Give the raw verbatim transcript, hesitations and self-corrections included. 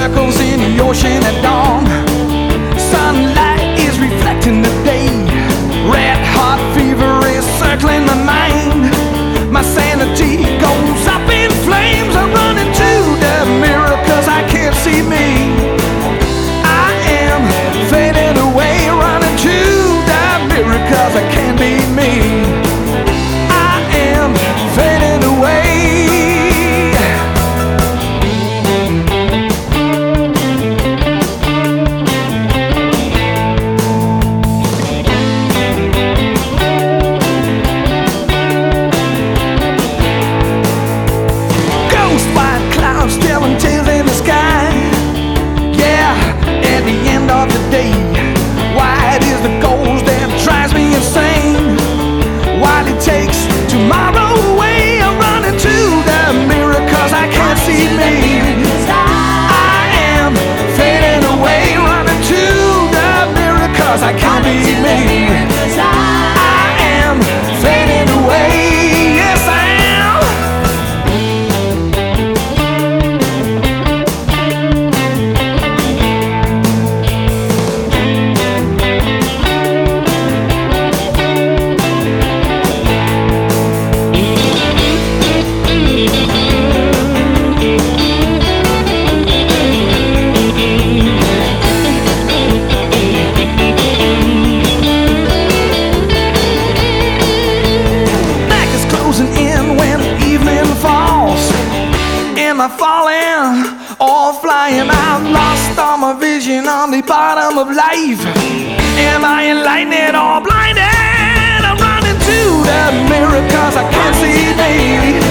circles in the ocean at dawn. Sunlight is reflecting the day. Red hot fever is circling my mind. My sanity goes up in flames. I'm running to the mirror cause I can't see me. I am fading away, running to the mirror cause I can't be me. I am fading away. Tomorrow away, I'm running to the mirror cause I can't see me. I am fading away, running to the mirror cause I can't be me. I am fading away, yes I Am I falling or flying? I've lost all my vision on the bottom of life. Am I enlightened or blinded? I'm running to the mirror cause I can't see me.